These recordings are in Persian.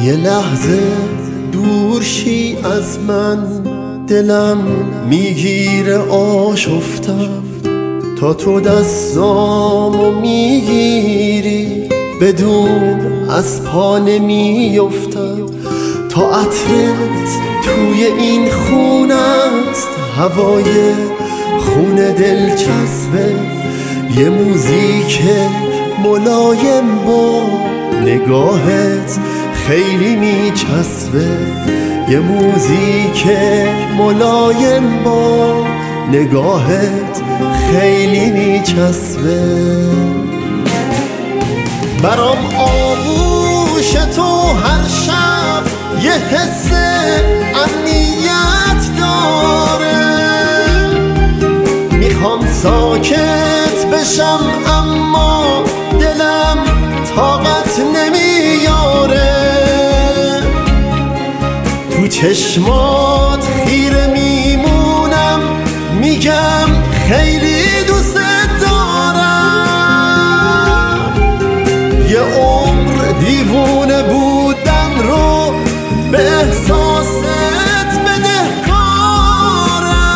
یه لحظه دور شی از من، دلم میگیره آشفتم، تا تو دستامو میگیری بدون از پا نمیفتم. تا عطرت توی این خونه است، هوای خونه دلچسبه، یه موزیک ملایم با نگاهت خیلی میچسبه، یه موزیک ملایم با نگاهت خیلی میچسبه. برام آغوش تو هر شب یه حس امنیت داره، میخوام ساکت بشم اما دلم طاقت نمیاره. تو چشمات خیره میمونم، میگم خیلی دوست دارم. یه عمر دیوونه بودن رو به احساست بدهکارم.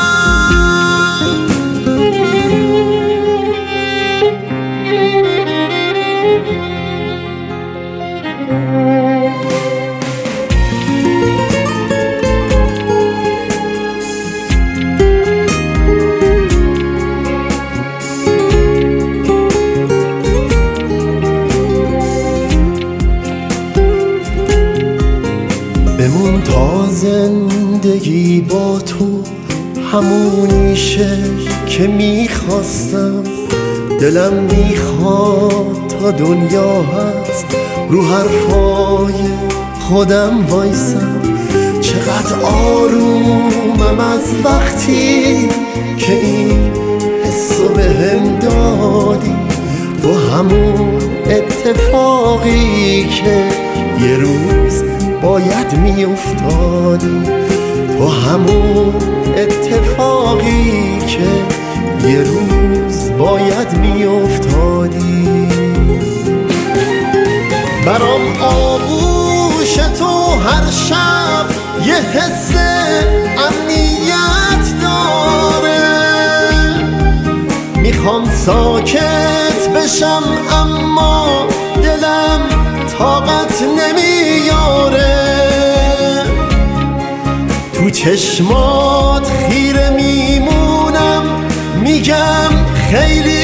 بمون تا زندگی با تو همونیشه که میخواستم. دلم میخواد تا دنیا هست رو حرفای خودم وایسم. چقدر آرومم از وقتی که این حسو بهم دادی، با همون اتفاقی که یه روز باید میافتادی، با همون اتفاقی که یه روز باید میافتادی. برام آغوش تو هر شب یه حس امنیت داره، میخوام ساکت بشم اما دلم طاقت نمیاره. تو چشمات خیره میمونم، میگم خیلی